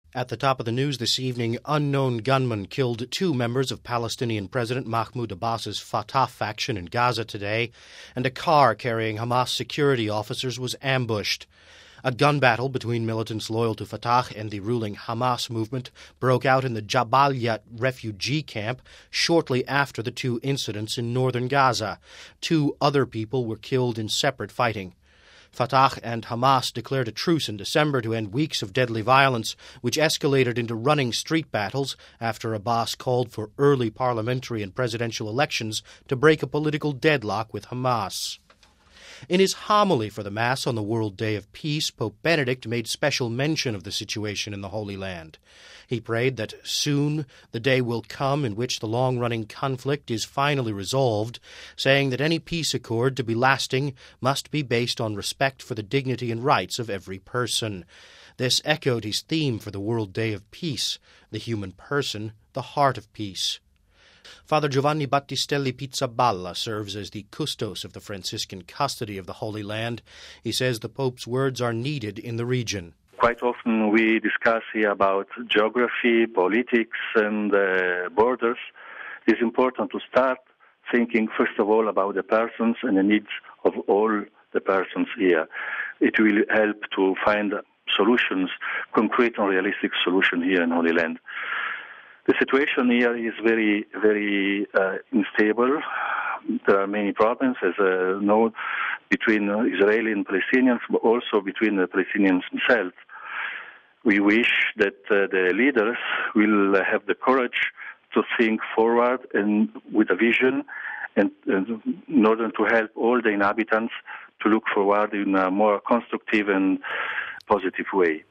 At the top of the news this evening, unknown gunmen killed two members of Palestinian President Mahmoud Abbas's Fatah faction in Gaza today, and a car carrying Hamas security officers was ambushed. A gun battle between militants loyal to Fatah and the ruling Hamas movement broke out in the Jabalia refugee camp shortly after the two incidents in northern Gaza. Two other people were killed in separate fighting. Fatah and Hamas declared a truce in December to end weeks of deadly violence, which escalated into running street battles after Abbas called for early parliamentary and presidential elections to break a political deadlock with Hamas. In his homily for the Mass on the World Day of Peace, Pope Benedict made special mention of the situation in the Holy Land. He prayed that soon the day will come in which the long-running conflict is finally resolved, saying that any peace accord to be lasting must be based on respect for the dignity and rights of every person. This echoed his theme for the World Day of Peace, the human person, the heart of peace. Father Giovanni Battistelli Pizzaballa serves as the custos of the Franciscan custody of the Holy Land. He says the Pope's words are needed in the region. Quite often we discuss here about geography, politics, and borders. It's important to start thinking, first of all, about the persons and the needs of all the persons here. It will help to find solutions, concrete and realistic solutions here in Holy Land. The situation here is very, very unstable. There are many problems, as known, between Israeli and Palestinians, but also between the Palestinians themselves. We wish that the leaders will have the courage to think forward and with a vision, and in order to help all the inhabitants to look forward in a more constructive and positive way.